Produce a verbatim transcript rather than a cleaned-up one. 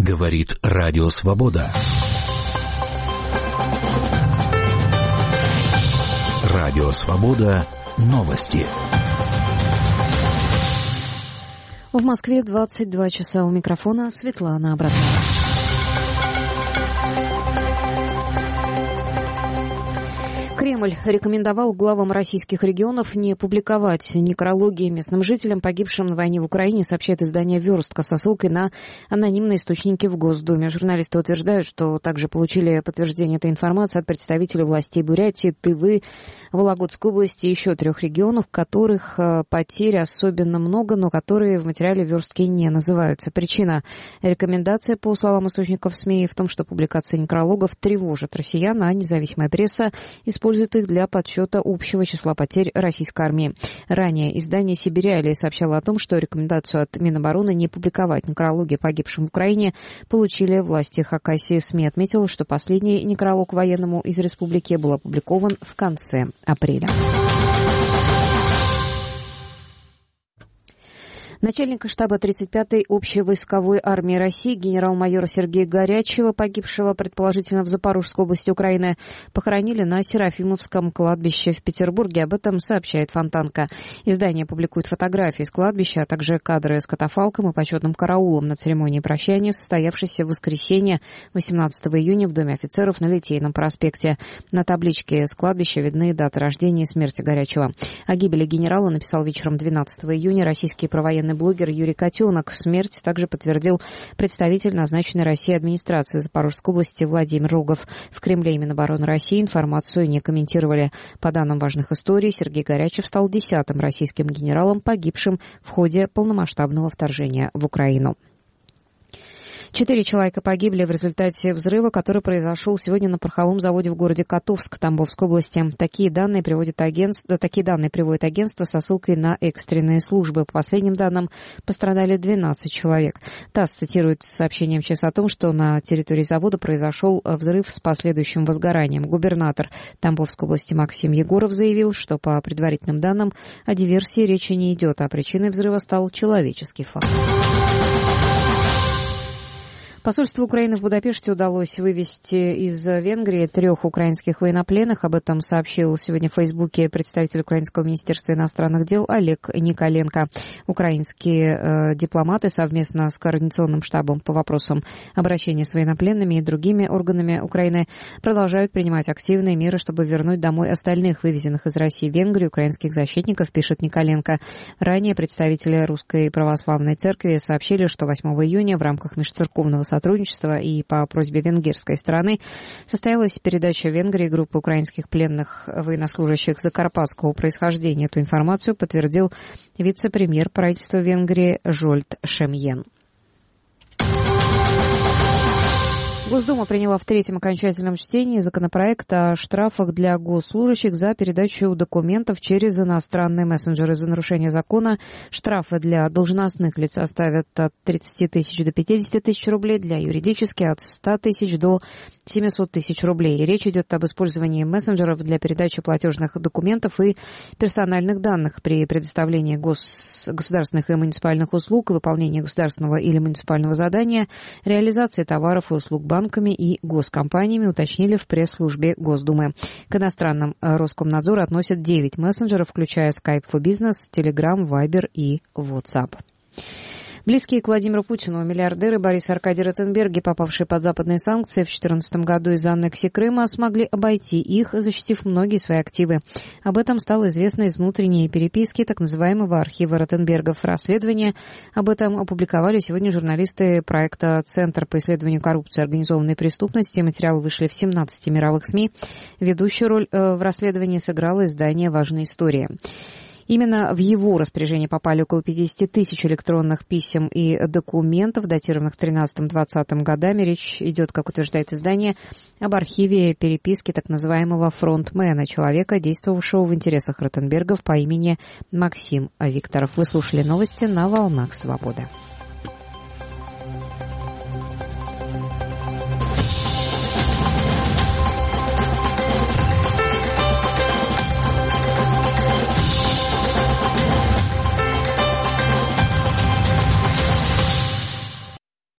Говорит Радио Свобода. Радио Свобода. Новости. В Москве двадцать два часа. У микрофона Светлана Абрамова. Кремль рекомендовал главам российских регионов не публиковать некрологи местным жителям, погибшим на войне в Украине, сообщает издание «Верстка» со ссылкой на анонимные источники в Госдуме. Журналисты утверждают, что также получили подтверждение этой информации от представителей властей Бурятии, Тывы, Вологодской области и еще трех регионов, в которых потерь особенно много, но которые в материале «Верстки» не называются. Причина рекомендации, по словам источников СМИ, в том, что публикация некрологов тревожит россиян, а независимая пресса использует используют их для подсчета общего числа потерь российской армии. Ранее издание «Сибиряли» сообщало о том, что рекомендацию от Минобороны не публиковать некрологи погибшим в Украине получили власти Хакасии. СМИ отметила, что последний некролог военному из республики был опубликован в конце апреля. Начальника штаба тридцать пятой общевойсковой армии России генерал-майора Сергея Горячева, погибшего предположительно в Запорожской области Украины, похоронили на Серафимовском кладбище в Петербурге. Об этом сообщает Фонтанка. Издание публикует фотографии с кладбища, а также кадры с катафалком и почетным караулом на церемонии прощания, состоявшейся в воскресенье восемнадцатого июня в Доме офицеров на Литейном проспекте. На табличке с кладбища видны даты рождения и смерти Горячева. О гибели генерала написал вечером двенадцатого июня российский провоенный блогер Юрий Котенок. Смерть также подтвердил представитель назначенной Россией администрации Запорожской области Владимир Рогов. В Кремле и Минобороны России информацию не комментировали. По данным важных историй, Сергей Горячев стал десятым российским генералом, погибшим в ходе полномасштабного вторжения в Украину. Четыре человека погибли в результате взрыва, который произошел сегодня на пороховом заводе в городе Котовск Тамбовской области. Такие данные приводит агентство, такие данные приводит агентство со ссылкой на экстренные службы. По последним данным, пострадали двенадцать человек. ТАСС цитирует сообщение МЧС о том, что на территории завода произошел взрыв с последующим возгоранием. Губернатор Тамбовской области Максим Егоров заявил, что по предварительным данным о диверсии речи не идет, а причиной взрыва стал человеческий фактор. Посольству Украины в Будапеште удалось вывести из Венгрии трех украинских военнопленных. Об этом сообщил сегодня в Фейсбуке представитель Украинского министерства иностранных дел Олег Николенко. Украинские э, дипломаты совместно с Координационным штабом по вопросам обращения с военнопленными и другими органами Украины продолжают принимать активные меры, чтобы вернуть домой остальных вывезенных из России в Венгрию украинских защитников, пишет Николенко. Ранее представители Русской Православной Церкви сообщили, что восьмого июня в рамках межцерковного сотрудничества и по просьбе венгерской стороны состоялась передача в Венгрии группы украинских пленных военнослужащих закарпатского происхождения. Эту информацию подтвердил вице-премьер правительства Венгрии Жольт Шемьен. Госдума приняла в третьем окончательном чтении законопроект о штрафах для госслужащих за передачу документов через иностранные мессенджеры. За нарушение закона штрафы для должностных лиц составят от тридцати тысяч до пятидесяти тысяч рублей, для юридических от ста тысяч до семисот тысяч рублей. И речь идет об использовании мессенджеров для передачи платежных документов и персональных данных при предоставлении гос... государственных и муниципальных услуг, выполнении государственного или муниципального задания, реализации товаров и услуг банка, банками и госкомпаниями, уточнили в пресс-службе Госдумы. К иностранным Роскомнадзор относят девять мессенджеров, включая Skype for Business, Telegram, Viber и WhatsApp. Близкие к Владимиру Путину миллиардеры Борис и Аркадий Ротенберги, попавшие под западные санкции в две тысячи четырнадцатом году из-за аннексии Крыма, смогли обойти их, защитив многие свои активы. Об этом стало известно из внутренней переписки так называемого архива Ротенбергов. Расследование об этом опубликовали сегодня журналисты проекта «Центр по исследованию коррупции и организованной преступности». Материалы вышли в семнадцати мировых СМИ. Ведущую роль в расследовании сыграло издание «Важная история». Именно в его распоряжение попали около пятидесяти тысяч электронных писем и документов, датированных тринадцатым-двадцатым годами. Речь идет, как утверждает издание, об архиве переписки так называемого фронтмена, человека, действовавшего в интересах Ротенбергов по имени Максим Викторов. Вы слушали новости на «Волнах Свободы».